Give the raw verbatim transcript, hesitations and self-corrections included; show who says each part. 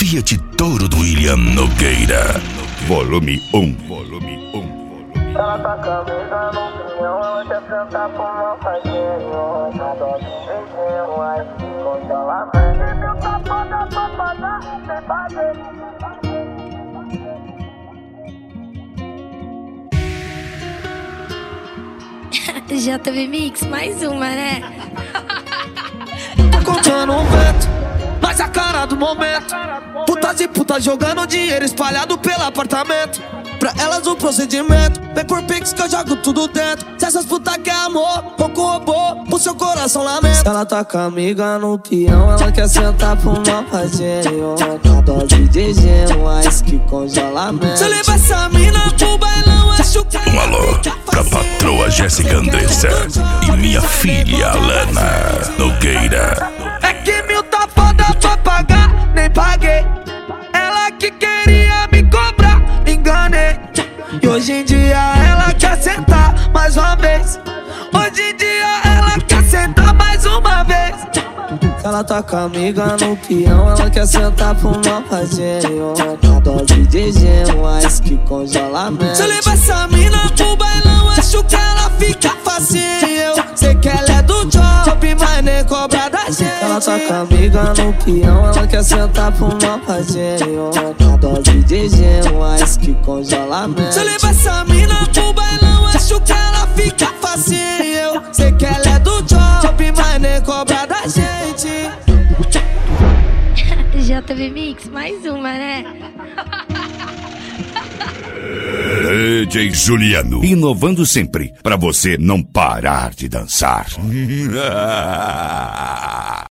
Speaker 1: Fiat Toro do William Nogueira. Volume um. Volume um.
Speaker 2: Ela tá camisa no pinhão, ela quer sentar com uma faguinha. Adoro beijinho, ai, congelamento. Meu papo da papada, sem fazer.
Speaker 3: J V Mix, mais uma, né?
Speaker 4: Tô contando um vento, mas a cara do momento. Putas e putas jogando dinheiro espalhado pelo apartamento. Pra elas o procedimento, vem por pix que eu jogo tudo dentro. Se essas putas quer amor, ou com robô, o seu coração lamenta. Ela tá com a amiga no peão, ela quer sentar pro mal fazinho. Uma dose de gelo, ice que congelamento. Se eu levar essa mina pro bailão, acho que
Speaker 1: Um alô pra patroa Jéssica Andressa e minha filha Alana Nogueira.
Speaker 4: é que mil tá foda pra pagar, nem paguei. Ela que queria me cobrar, enganei. E hoje em dia ela quer sentar mais uma vez. Hoje em dia ela quer sentar mais uma vez. Ela tá com a amiga no peão, ela quer sentar pro mal fazinho. Uma dose de gelo, ice que congelamento. Se eu levar essa mina pro bailão, acho que ela fica facinho. Sei que ela é do job, mas nem cobra da gente. Ela tá com a amiga no peão, ela quer sentar pro mal fazinho. Uma dose de gelo, ice que congelamento. Se eu levar essa mina pro bailão, acho que ela fica facinho. Sei que ela é do job, mas nem cobra da gente.
Speaker 3: J V Mix, mais uma, né?
Speaker 1: D J Juliano, inovando sempre pra você não parar de dançar.